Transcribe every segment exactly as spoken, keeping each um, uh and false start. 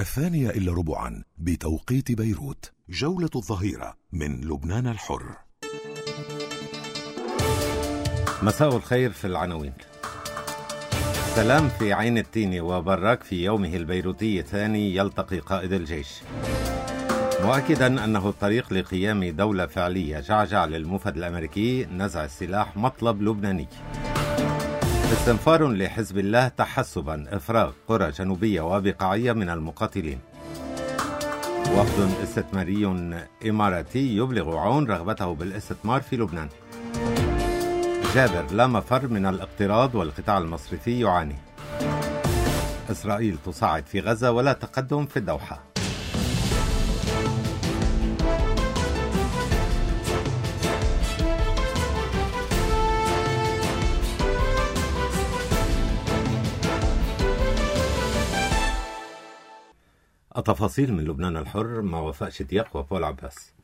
الثانية إلا ربعا بتوقيت بيروت. جولة الظهيرة من لبنان الحر. مساء الخير في العناوين. سلام في عين التين وبراك في يومه البيروتي الثاني يلتقي قائد الجيش، مؤكدا أنه الطريق لقيام دولة فعلية. جعجع للمفد الأمريكي نزع السلاح مطلب لبناني. استنفار لحزب الله تحسبا إفراغ قرى جنوبية وبقاعية من المقاتلين. وفد استثماري إماراتي يبلغ عون رغبته بالاستثمار في لبنان. جابر لا مفر من الاقتراض والقطاع المصرفي يعاني. إسرائيل تصعد في غزة ولا تقدم في الدوحة. التفاصيل من لبنان الحر مع وفاء شتيق وبول عباس.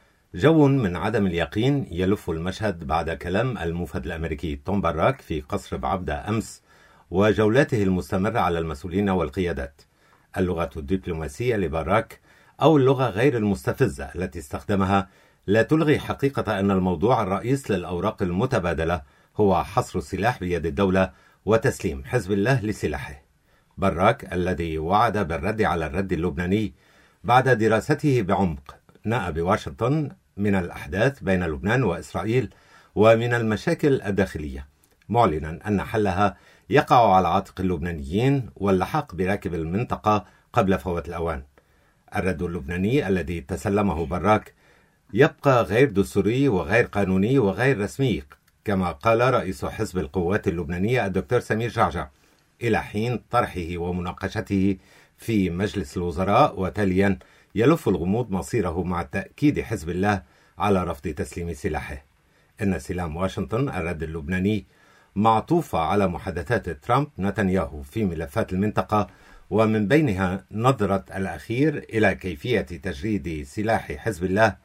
جو من عدم اليقين يلف المشهد بعد كلام المفد الأمريكي توم باراك في قصر بعبدة أمس وجولاته المستمرة على المسؤولين والقيادات. اللغة الدبلوماسية لباراك أو اللغة غير المستفزة التي استخدمها لا تلغي حقيقة أن الموضوع الرئيس للأوراق المتبادلة هو حصر السلاح بيد الدولة وتسليم حزب الله لسلاحه. باراك الذي وعد بالرد على الرد اللبناني بعد دراسته بعمق نأى بواشنطن من الأحداث بين لبنان وإسرائيل ومن المشاكل الداخلية، معلنا أن حلها يقع على عاتق اللبنانيين واللحاق براكب المنطقة قبل فوات الأوان. الرد اللبناني الذي تسلمه باراك يبقى غير دستوري وغير قانوني وغير رسمي، كما قال رئيس حزب القوات اللبنانية الدكتور سمير جعجع، إلى حين طرحه ومناقشته في مجلس الوزراء، وتاليا يلف الغموض مصيره مع تأكيد حزب الله على رفض تسليم سلاحه. إن سلام واشنطن الرد اللبناني معطوفة على محادثات ترامب نتنياهو في ملفات المنطقة، ومن بينها نظرة الأخير إلى كيفية تجريد سلاح حزب الله،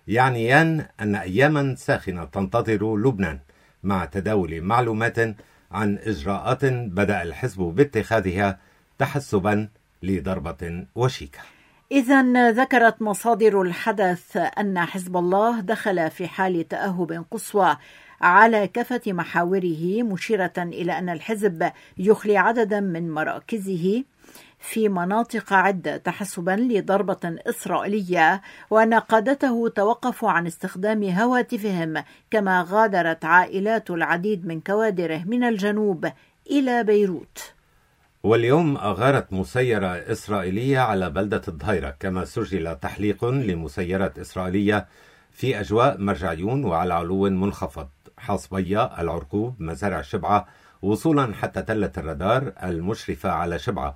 يعنيان أن أياما ساخنة تنتظر لبنان مع تداول معلومات عن إجراءات بدأ الحزب باتخاذها تحسبا لضربة وشيكة. إذن ذكرت مصادر الحدث أن حزب الله دخل في حال تأهب قصوى على كافة محاوره، مشيرة إلى أن الحزب يخلي عددا من مراكزه في مناطق عدة تحسبا لضربة إسرائيلية، وأن قادته توقفوا عن استخدام هواتفهم، كما غادرت عائلات العديد من كوادره من الجنوب إلى بيروت. واليوم أغارت مسيرة إسرائيلية على بلدة الظهيرة، كما سجل تحليق لمسيرة إسرائيلية في أجواء مرجعيون وعلى علو منخفض، حصبية، العرقوب، مزارع شبعة، وصولا حتى تلة الرادار المشرفة على شبعة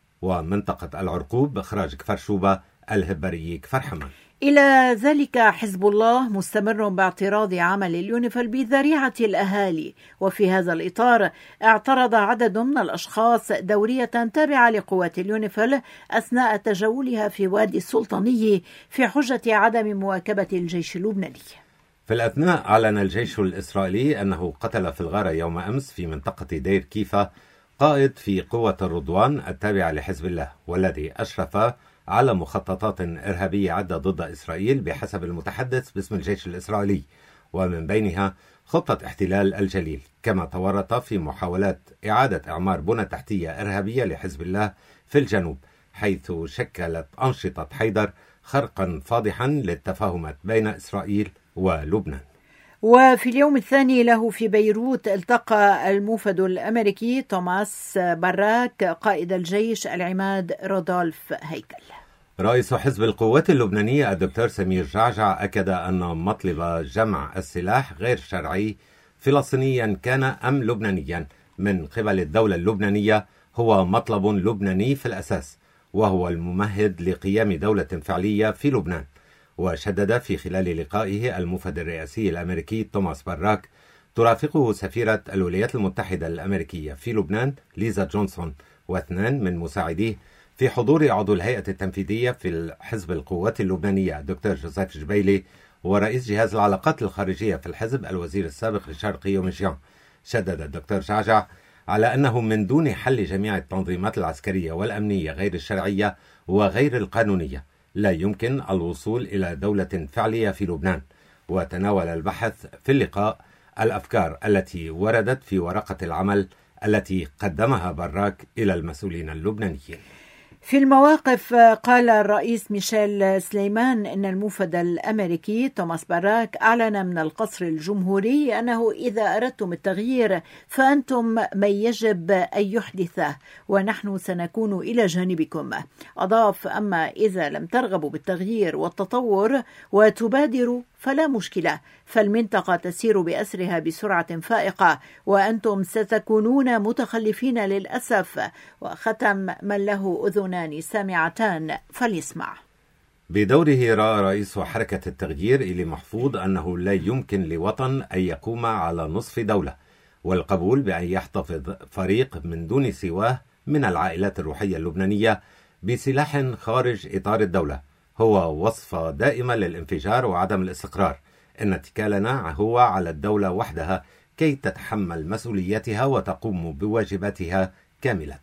ومنطقة العرقوب بإخراج كفر شوبة الهبري كفر حمان. إلى ذلك حزب الله مستمر باعتراض عمل اليونيفيل بذريعة الأهالي، وفي هذا الإطار اعترض عدد من الأشخاص دورية تابعة لقوات اليونيفيل أثناء تجولها في وادي السلطاني في حجة عدم مواكبة الجيش اللبناني. في الأثناء أعلن الجيش الإسرائيلي أنه قتل في الغارة يوم أمس في منطقة دير كيفا قائد في قوة الرضوان التابعة لحزب الله، والذي أشرف على مخططات إرهابية عدة ضد إسرائيل بحسب المتحدث باسم الجيش الإسرائيلي، ومن بينها خطة احتلال الجليل، كما تورط في محاولات إعادة إعمار بنى تحتية إرهابية لحزب الله في الجنوب، حيث شكلت أنشطة حيدر خرقا فاضحا للتفاهمات بين إسرائيل ولبنان. وفي اليوم الثاني له في بيروت التقى الموفد الأمريكي توماس باراك قائد الجيش العماد رودولف هيكل. رئيس حزب القوات اللبنانية الدكتور سمير جعجع أكد أن مطلب جمع السلاح غير شرعي فلسطينيا كان أم لبنانيا من قبل الدولة اللبنانية هو مطلب لبناني في الأساس، وهو الممهد لقيام دولة فعلية في لبنان. وشدد في خلال لقائه المفد الرئاسي الأمريكي توماس باراك ترافقه سفيرة الولايات المتحدة الأمريكية في لبنان ليزا جونسون واثنان من مساعديه، في حضور عضو الهيئة التنفيذية في حزب القوات اللبنانية الدكتور جوزيف جبيلي، ورئيس جهاز العلاقات الخارجية في الحزب الوزير السابق لشرقي يومشيان. شدد الدكتور جعجع على أنه من دون حل جميع التنظيمات العسكرية والأمنية غير الشرعية وغير القانونية لا يمكن الوصول إلى دولة فعلية في لبنان. وتناول البحث في اللقاء الأفكار التي وردت في ورقة العمل التي قدمها براك إلى المسؤولين اللبنانيين. في المواقف قال الرئيس ميشيل سليمان إن الموفد الأمريكي توماس باراك أعلن من القصر الجمهوري أنه إذا أردتم التغيير فأنتم من يجب أن يحدثه ونحن سنكون إلى جانبكم. أضاف: أما إذا لم ترغبوا بالتغيير والتطور وتبادروا فلا مشكلة، فالمنطقة تسير بأسرها بسرعة فائقة وأنتم ستكونون متخلفين للأسف. وختم: من له أذنان سامعتان فليسمع. بدوره رأى رئيس حركة التغيير إلي محفوظ أنه لا يمكن لوطن أن يقوم على نصف دولة، والقبول بأن يحتفظ فريق من دون سواه من العائلات الروحية اللبنانية بسلاح خارج إطار الدولة هو وصفة دائمة للانفجار وعدم الاستقرار. إن اتكالنا هو على الدولة وحدها كي تتحمل مسؤولياتها وتقوم بواجباتها كاملة.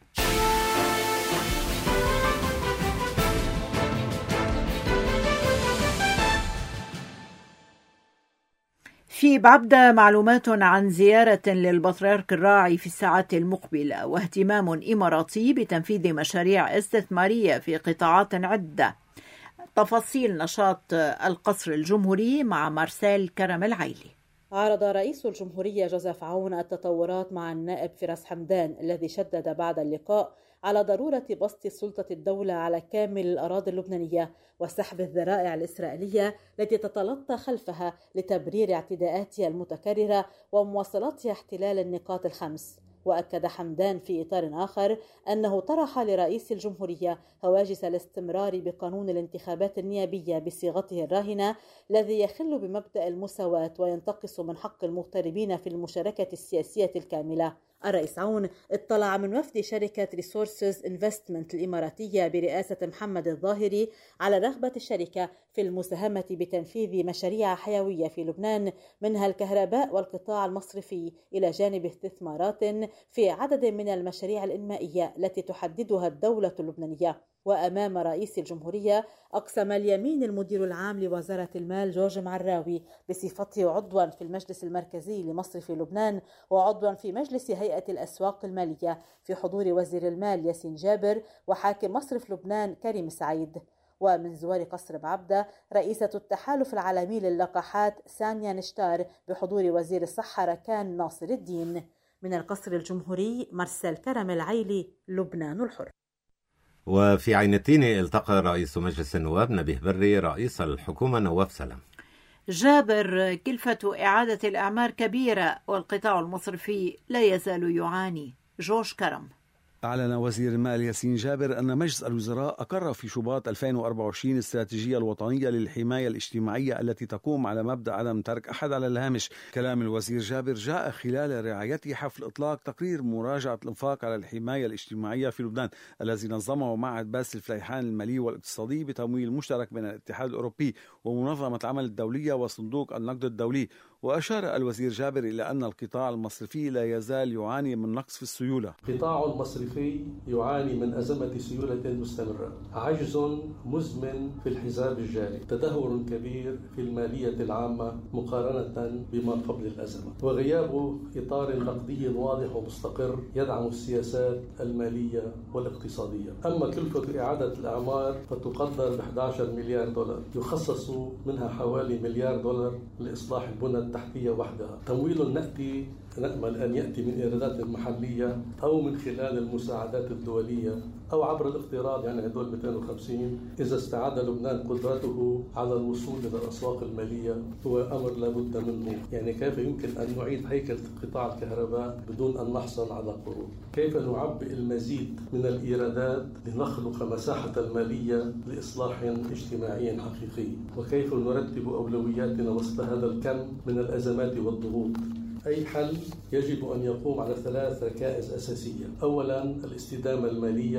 في بعبدة معلومات عن زيارة للبطريرك الراعي في الساعات المقبلة واهتمام إماراتي بتنفيذ مشاريع استثمارية في قطاعات عدة. تفاصيل نشاط القصر الجمهوري مع مارسيل كرم العيلي. عرض رئيس الجمهورية جوزيف عون التطورات مع النائب فراس حمدان الذي شدد بعد اللقاء على ضرورة بسط سلطة الدولة على كامل الأراضي اللبنانية وسحب الذرائع الإسرائيلية التي تتلطى خلفها لتبرير اعتداءاتها المتكررة ومواصلتها احتلال النقاط الخمس. وأكد حمدان في إطار آخر أنه طرح لرئيس الجمهورية هواجس الاستمرار بقانون الانتخابات النيابية بصيغته الراهنة الذي يخل بمبدأ المساواة وينتقص من حق المغتربين في المشاركة السياسية الكاملة. الرئيس عون اطلع من وفد شركة ريسورسز انفستمنت الإماراتية برئاسة محمد الظاهري على رغبة الشركة في المساهمة بتنفيذ مشاريع حيوية في لبنان منها الكهرباء والقطاع المصرفي إلى جانب استثمارات في عدد من المشاريع الإنمائية التي تحددها الدولة اللبنانية. وأمام رئيس الجمهورية أقسم اليمين المدير العام لوزارة المال جورج معراوي بصفته عضوا في المجلس المركزي لمصرف لبنان وعضوا في مجلس هيئة الأسواق المالية في حضور وزير المال ياسين جابر وحاكم مصرف لبنان كريم سعيد. ومن زوار قصر بعبدة رئيسة التحالف العالمي للقاحات سانيا نشتار بحضور وزير الصحة ركان ناصر الدين. من القصر الجمهوري مارسيل كرم العيلي، لبنان الحر. وفي عين التين التقى رئيس مجلس النواب نبيه بري رئيس الحكومة نواف سلام. جابر: كلفة إعادة الأعمار كبيرة والقطاع المصرفي لا يزال يعاني. جورج كرم. أعلن وزير المال ياسين جابر أن مجلس الوزراء أقر في شباط ألفين وأربعة وعشرين الاستراتيجية الوطنية للحماية الاجتماعية التي تقوم على مبدأ عدم ترك أحد على الهامش. كلام الوزير جابر جاء خلال رعايته حفل إطلاق تقرير مراجعة الإنفاق على الحماية الاجتماعية في لبنان الذي نظمه معهد باسل الفليحان المالي والاقتصادي بتمويل مشترك بين الاتحاد الأوروبي ومنظمة العمل الدولية وصندوق النقد الدولي. وأشار الوزير جابر إلى أن القطاع المصرفي لا يزال يعاني من نقص في السيولة. القطاع المصرفي يعاني من أزمة سيولة مستمرة، عجز مزمن في الحساب الجاري، تدهور كبير في المالية العامة مقارنة بما قبل الأزمة، وغياب إطار نقدي واضح ومستقر يدعم السياسات المالية والاقتصادية. أما كلفة إعادة الأعمار فتقدر ب أحد عشر مليار دولار، يخصص منها حوالي مليار دولار لإصلاح البنى التحتية وحدها. تمويل نأتي نأمل أن يأتي من إيرادات محلية أو من خلال المساعدات الدولية أو عبر الاقتراض، يعني هدول مئتين وخمسين. إذا استعاد لبنان قدرته على الوصول إلى الأسواق المالية هو أمر لابد منه. يعني كيف يمكن أن نعيد هيكل قطاع الكهرباء بدون أن نحصل على قروض؟ كيف نعبئ المزيد من الإيرادات لنخلق مساحة المالية لإصلاح اجتماعي حقيقي؟ وكيف نرتب أولوياتنا وسط هذا الكم من الأزمات والضغوط؟ أي حل يجب أن يقوم على ثلاث ركائز أساسية. أولا الاستدامة المالية،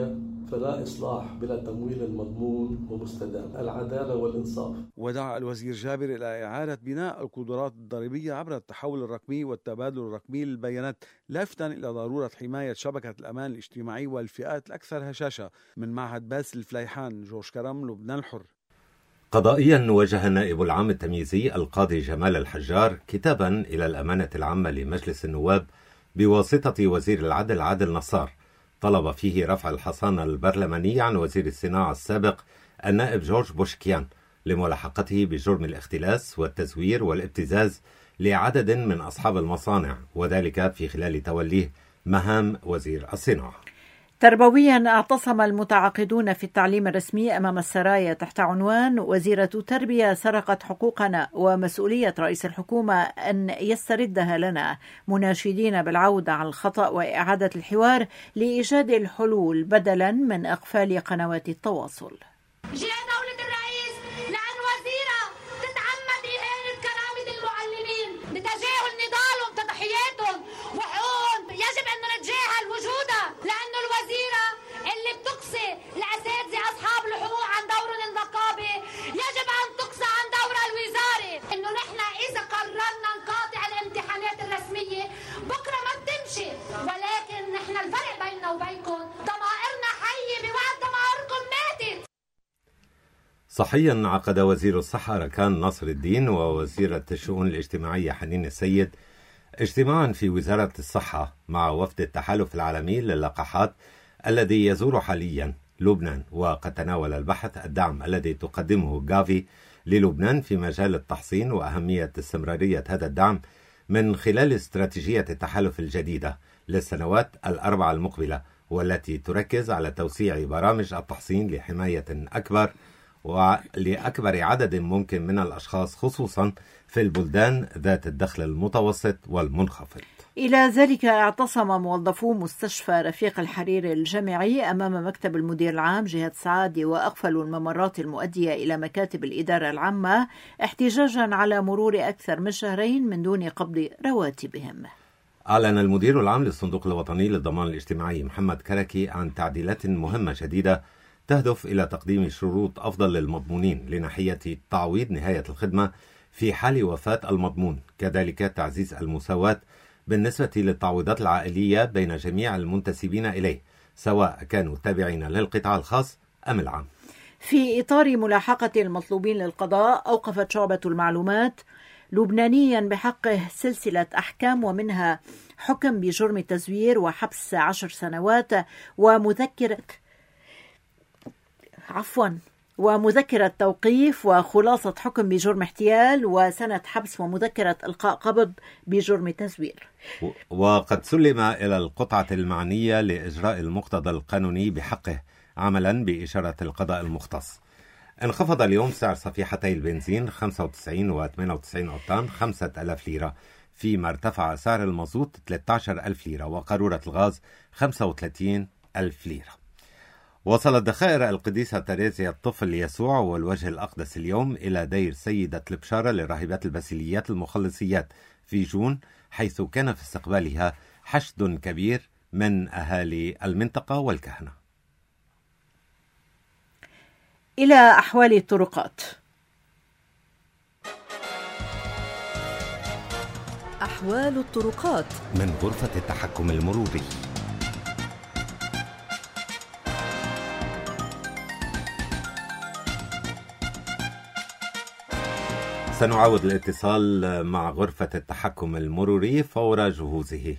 فلا إصلاح بلا تمويل مضمون ومستدام، العدالة والإنصاف. ودعا الوزير جابر إلى إعادة بناء القدرات الضريبية عبر التحول الرقمي والتبادل الرقمي للبيانات، لافتا إلى ضرورة حماية شبكة الأمان الاجتماعي والفئات الأكثر هشاشة. من معهد باسل الفليحان، جورج كرم، لبنان الحر. قضائيا وجه النائب العام التمييزي القاضي جمال الحجار كتابا إلى الأمانة العامة لمجلس النواب بواسطة وزير العدل عادل نصار، طلب فيه رفع الحصانة البرلمانية عن وزير الصناعة السابق النائب جورج بوشكيان لملاحقته بجرم الاختلاس والتزوير والابتزاز لعدد من أصحاب المصانع، وذلك في خلال توليه مهام وزير الصناعة. تربويا اعتصم المتعاقدون في التعليم الرسمي أمام السرايا تحت عنوان وزيرة تربية سرقت حقوقنا ومسؤولية رئيس الحكومة أن يستردها لنا، مناشدين بالعودة على الخطأ وإعادة الحوار لإيجاد الحلول بدلا من إقفال قنوات التواصل. جاء دولة الرئيس لأن وزيرة تتعمد إهانة كرامة المعلمين بتجاهل نضالهم تضحياتهم وحقوقهم، يجب أن نتجاهل وجودها، لأنه الوزيرة اللي بتقصي الأساتذة أصحاب الحقوق عن دورهم النقابي يجب أن تقصى عن دورها الوزاري. إنه نحن إذا قررنا نقاطع الامتحانات الرسمية بكرة ما بتمشي، ولكن نحن الفرق بيننا وبينكم ضمائرنا حية بوقت ضمائركم ماتت. صحيا عقد وزير الصحة ركان ناصر الدين ووزيرة الشؤون الاجتماعية حنين السيد اجتماعا في وزارة الصحة مع وفد التحالف العالمي للقاحات الذي يزور حاليا لبنان، وقد تناول البحث الدعم الذي تقدمه غافي للبنان في مجال التحصين وأهمية استمرارية هذا الدعم من خلال استراتيجية التحالف الجديدة للسنوات الأربعة المقبلة، والتي تركز على توسيع برامج التحصين لحماية أكبر ولأكبر عدد ممكن من الأشخاص، خصوصا في البلدان ذات الدخل المتوسط والمنخفض. إلى ذلك اعتصم موظفو مستشفى رفيق الحريري الجامعي أمام مكتب المدير العام جهة سعادة وأقفلوا الممرات المؤدية إلى مكاتب الإدارة العامة احتجاجا على مرور أكثر من شهرين من دون قبض رواتبهم. أعلن المدير العام للصندوق الوطني للضمان الاجتماعي محمد كركي عن تعديلات مهمة جديدة تهدف إلى تقديم شروط أفضل للمضمونين لناحية تعويض نهاية الخدمة في حال وفاة المضمون، كذلك تعزيز المساواة بالنسبة للتعويضات العائلية بين جميع المنتسبين إليه، سواء كانوا تابعين للقطاع الخاص أم العام. في إطار ملاحقة المطلوبين للقضاء، أوقفت شعبة المعلومات لبنانيا بحقه سلسلة أحكام، ومنها حكم بجرم التزوير وحبس عشر سنوات ومذكرة عفوا ومذكرة توقيف وخلاصة حكم بجرم احتيال وسنة حبس ومذكرة إلقاء قبض بجرم تزوير. وقد سلم إلى القطعة المعنية لإجراء المقتضى القانوني بحقه عملا بإشارة القضاء المختص. انخفض اليوم سعر صفيحتي البنزين خمسة وتسعين وثمانية وتسعين أوتان خمسة آلاف ليرة، فيما ارتفع سعر المازوت ثلاثة عشر ألف ليرة وقارورة الغاز خمسة وثلاثين ألف ليرة. وصلت ذخائر القديسة تريزيا الطفل يسوع والوجه الأقدس اليوم إلى دير سيدة البشارة للراهبات الباسيليات المخلصيات في جون، حيث كان في استقبالها حشد كبير من أهالي المنطقة والكهنة. إلى أحوال الطرقات. أحوال الطرقات من غرفة التحكم المروري. سنعاود الاتصال مع غرفة التحكم المروري فور جهوزه.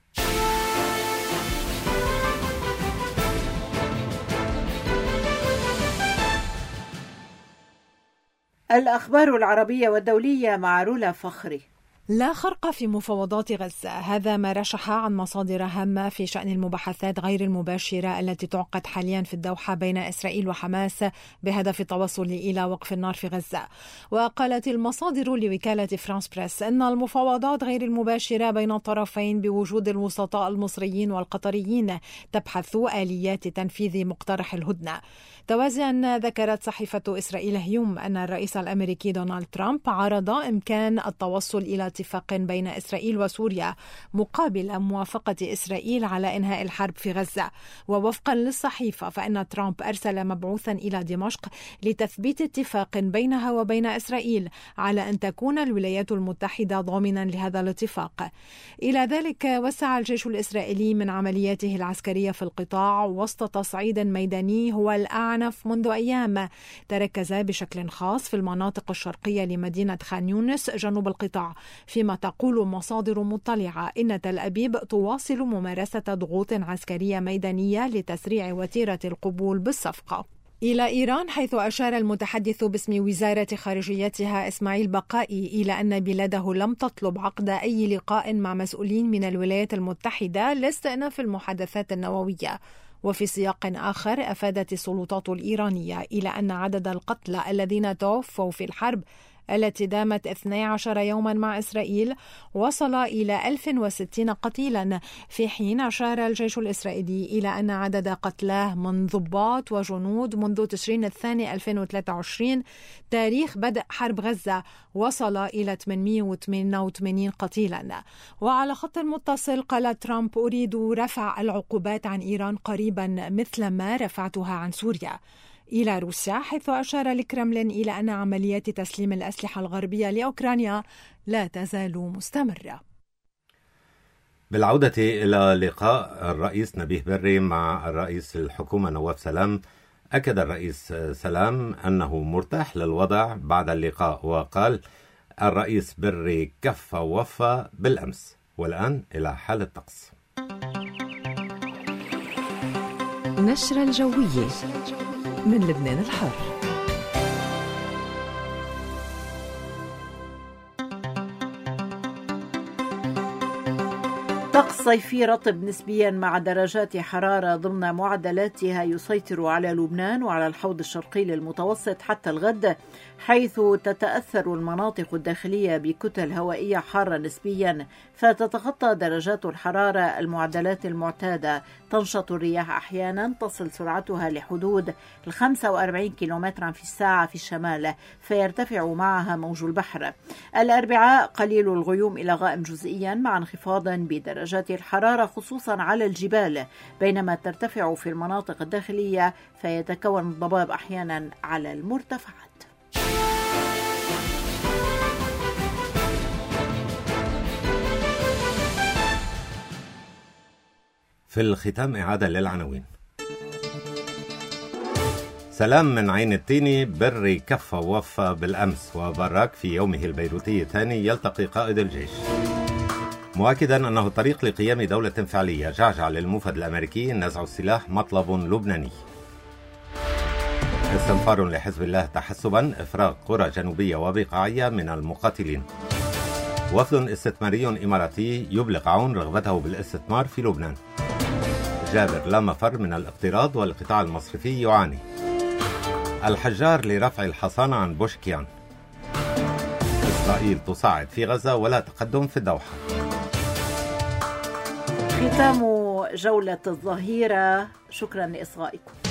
الأخبار العربية والدولية مع رولا فخري. لا خرق في مفاوضات غزة، هذا ما رشح عن مصادر هامة في شأن المباحثات غير المباشرة التي تعقد حاليا في الدوحة بين إسرائيل وحماس بهدف التوصل إلى وقف النار في غزة. وقالت المصادر لوكالة فرانس بريس أن المفاوضات غير المباشرة بين الطرفين بوجود الوسطاء المصريين والقطريين تبحث آليات تنفيذ مقترح الهدنة. توازيا ذكرت صحيفة إسرائيل هيوم أن الرئيس الأمريكي دونالد ترامب عرض إمكان التوصل إلى اتفاق بين إسرائيل وسوريا مقابل موافقة إسرائيل على إنهاء الحرب في غزة. ووفقا للصحيفة فإن ترامب أرسل مبعوثا إلى دمشق لتثبيت اتفاق بينها وبين إسرائيل على أن تكون الولايات المتحدة ضامنا لهذا الاتفاق. إلى ذلك وسع الجيش الإسرائيلي من عملياته العسكرية في القطاع وسط تصعيد ميداني هو الأعنف منذ أيام، تركز بشكل خاص في المناطق الشرقية لمدينة خان يونس جنوب القطاع، فيما تقول مصادر مطلعة إن تل أبيب تواصل ممارسة ضغوط عسكرية ميدانية لتسريع وتيرة القبول بالصفقة. إلى إيران، حيث أشار المتحدث باسم وزارة خارجيتها إسماعيل بقائي إلى أن بلاده لم تطلب عقد أي لقاء مع مسؤولين من الولايات المتحدة لاستئناف المحادثات النووية. وفي سياق آخر أفادت السلطات الإيرانية إلى أن عدد القتلى الذين توفوا في الحرب التي دامت اثني عشر يوما مع إسرائيل وصل إلى ألف وستين قتيلا، في حين أشار الجيش الإسرائيلي إلى أن عدد قتلاه من ضباط وجنود منذ تشرين الثاني ألفين وثلاثة وعشرين تاريخ بدء حرب غزة وصل إلى ثمانمئة وثمانية وثمانين قتيلا. وعلى خط متصل قال ترامب: أريد رفع العقوبات عن إيران قريبا مثل ما رفعتها عن سوريا. إلى روسيا، حيث أشار الكرملين إلى أن عمليات تسليم الأسلحة الغربية لأوكرانيا لا تزال مستمرة. بالعودة إلى لقاء الرئيس نبيه بري مع الرئيس الحكومة نواف سلام، أكد الرئيس سلام أنه مرتاح للوضع بعد اللقاء، وقال الرئيس بري كفى ووفى بالأمس. والآن إلى حال الطقس. نشرة الجوية من لبنان الحر. طقس صيفي رطب نسبيا مع درجات حرارة ضمن معدلاتها يسيطر على لبنان وعلى الحوض الشرقي للمتوسط حتى الغد، حيث تتأثر المناطق الداخلية بكتل هوائية حارة نسبيا، فتتخطى درجات الحرارة المعدلات المعتادة. تنشط الرياح أحيانا تصل سرعتها لحدود خمسة وأربعين كيلومترا في الساعة في الشمال، فيرتفع معها موج البحر. الأربعاء قليل الغيوم إلى غائم جزئيا مع انخفاض بدرجات الحرارة خصوصا على الجبال، بينما ترتفع في المناطق الداخلية فيتكون الضباب أحيانا على المرتفعات. في الختام إعادة للعناوين. سلام من عين التيني: بري كفى ووفى بالأمس، وبراك في يومه البيروتي الثاني يلتقي قائد الجيش، مؤكدا أنه الطريق لقيام دولة فعلية. جعجع للموفد الأمريكي: نزع السلاح مطلب لبناني. استنفار لحزب الله تحسبا: إفراغ قرى جنوبية وبقاعية من المقاتلين. وفد استثماري إماراتي يبلغ عون رغبته بالاستثمار في لبنان. جابر: لا مفر من الاقتراض والقطاع المصرفي يعاني. الحجار لرفع الحصانة عن بوشكيان. إسرائيل تصاعد في غزة ولا تقدم في الدوحة. ختام جولة الظهيرة، شكرا لإصغائكم.